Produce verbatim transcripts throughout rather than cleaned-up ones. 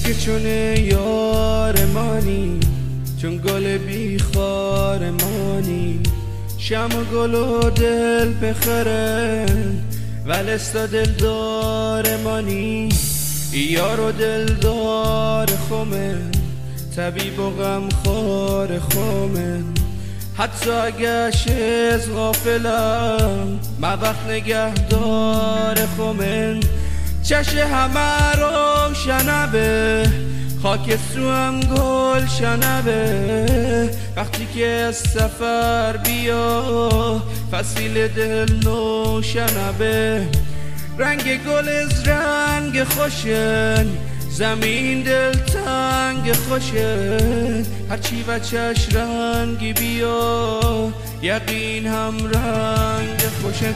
که چون یار مانی، چون گل بیخار مانی، شم و گل و دل بخرن ولستا دلدار مانی. یار و دلدار خومن، طبیب و غمخوار خومن. حتی اگه شز غافلم ما وقت نگهدار خومن. چش همه رو شنبه، خاک سو هم گل شنبه. وقتی که از سفر بیا فصیل دل نو شنبه. رنگ گل از رنگ خوشن، زمین دل تنگ خوشن. هرچی بچهش رنگی بیا یقین هم رنگ خوشن.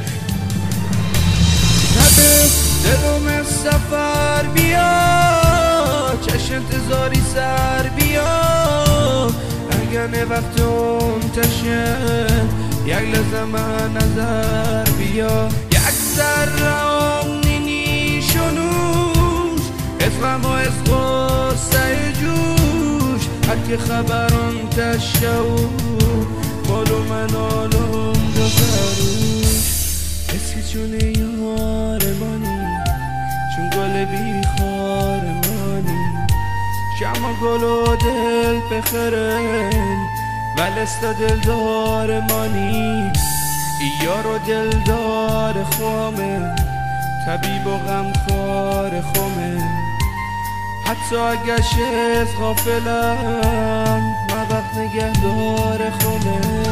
نبه دلم از سفر بیا، چش انتظاری سر بیا. اگر نه وقت اون تشن یک لحظه من نظر بیا. یک ذره آمنینی شنوش، از غم و از غصه جوش. هر که خبرم تشو بالو من آلوم دو فروش. اسکی چون یار مانی، چون گل بیخار مانی. شما گل و دل بخرن ولستا دلدار مانی. یار و دلدار خومه، طبیب و غمخوار خومه. حتی اگه شز غافلم ما وقت نگهدار خومه.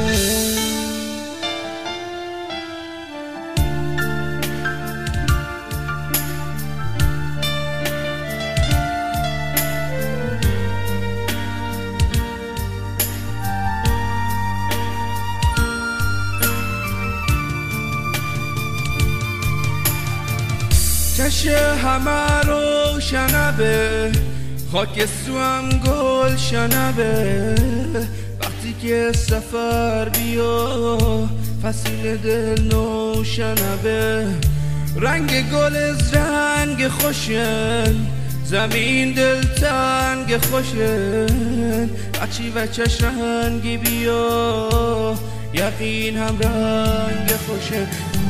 چش همه رو شنبه، خاک سو هم گل شنبه. وقتی که سفر بیا فصیل دل نو شنبه. رنگ گل از رنگ خوشن، زمین دل تنگ خوشن. هرچی بچهش رنگی بیا یقین هم رنگ خوشن.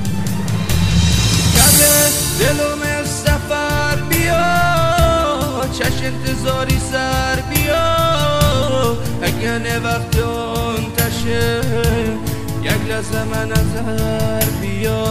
دلم از سفر بیا، چش انتظاری سر بیا. اگه نه وقت اون تشه یک لحظه من نظر بیا.